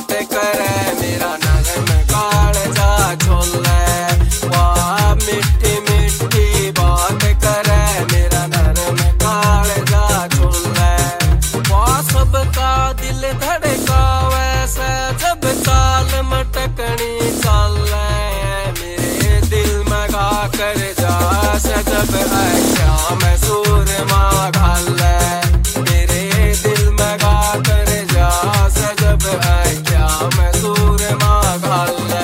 बात करे मेरा नरम कालजा छोले। वाह मीठी मीठी बात करे मेरा नरम कालजा छोले। वाह सबका दिल धड़का वैसे जब चाल मटकनी चाले। मेरे दिल में गा कर जा जब है क्या मैं सूर माँ घाले। मेरे दिल में गा कर जा जब है क्या मैं सूर माँ घाले।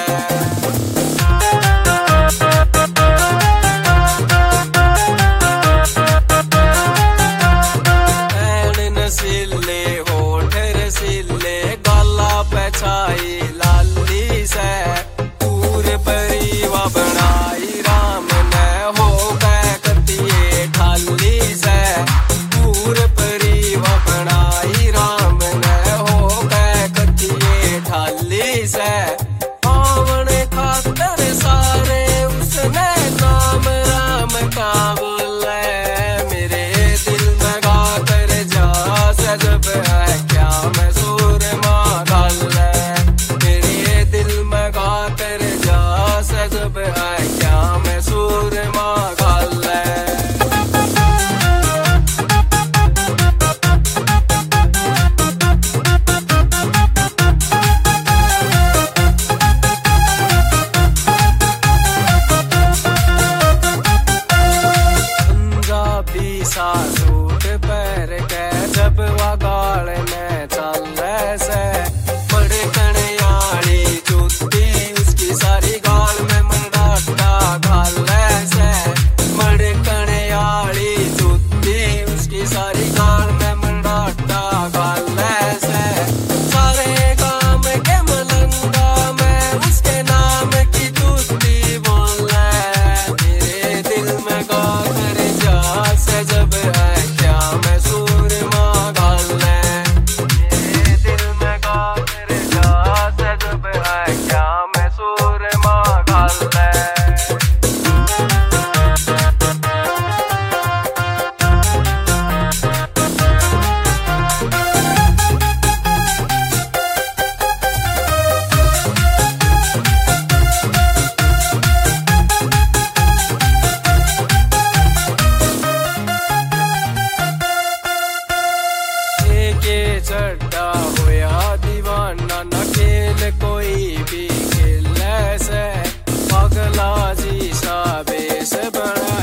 नसीले होठ रसीले गाला पे छाई लाली से। पूरे परिवा बनाई राम ने हो गए कतिये ठाली से। पूरे परिवा बनाई राम ने हो गए कतिये ठाली से। पावन खातर सारे उसने नाम राम का बोले। मेरे दिल में गा कर जा जब है क्या मैं सूर माँ घाले। मेरे दिल में गा कर जा जब है क्या मैं सूर माँ घाले। पंजाबी सा सूट पैर के जब वह गाल में चले से। बड़े कणयाली जूती उसकी सारी गाल में मंडाटा घाले से। बड़े कणयाली जूती उसकी सारी गाल में मंडाटा घाले से। सारे गांव के मलंगा में उसके नाम की जूती बोले। मेरे दिल में गा कर जा से जब है क्या मैं सूर माँ घाले। मेरे दिल में गा कर जा से जब है क्या मैं सूर माँ घाले। के चड्डा होया दीवाना न खेल कोई भी खेले से। पगला जी सा बेस बना